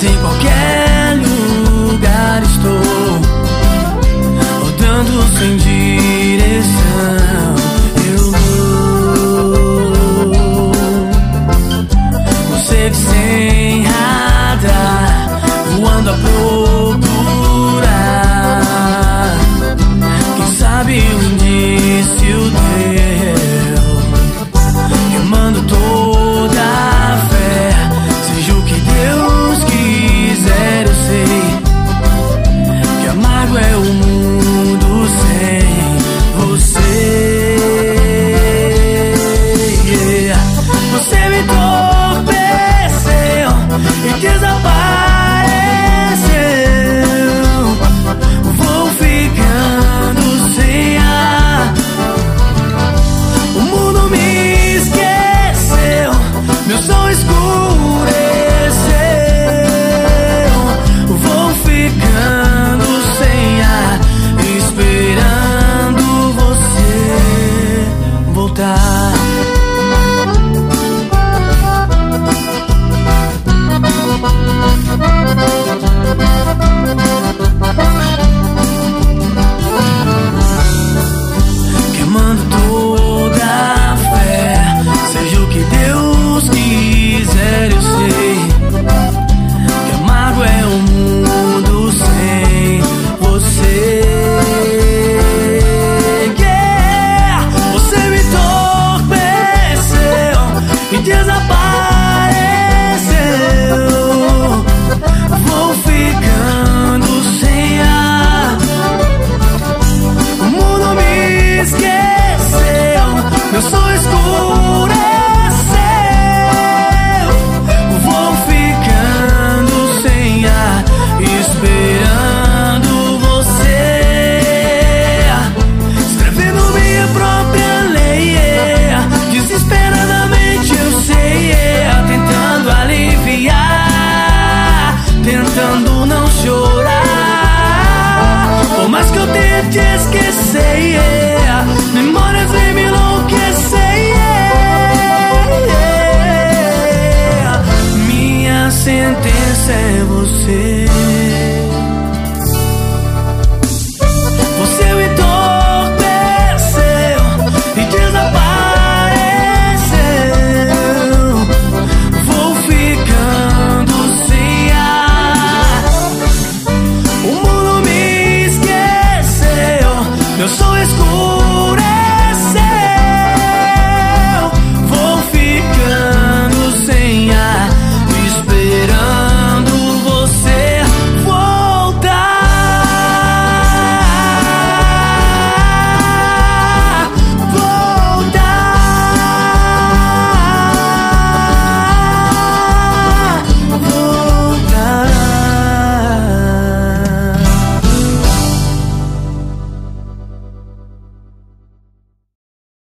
mas em qualquer lugar estou, rodando sem direção. Eu vou ser sem radar, voando a procurar. Quem sabe o início deu, queimando toda a fé. Seja o que Deus quiser, eu sei que amargo é o mundo sem você. Você me entorpeceu e desapareceu. Vou ficando sem ar, o mundo me esqueceu, meu sol escureceu. Vou ficando sem ar, esperando você voltar. Queimando toda a fé, seja o que Deus quiser, eu sei que amargo é o mundo sem você. Você me entorpeceu e desapareceu. Vou ficando sem ar, o mundo me esqueceu, meu sol escureceu. Vou ficando sem ar, esperando você, escrevendo minha própria lei, desesperadamente eu sei, tentando aliviar, tentando não chorar. Por mais que eu tente esquecer, memórias vêm me enlouquecer. Minha sentença é você.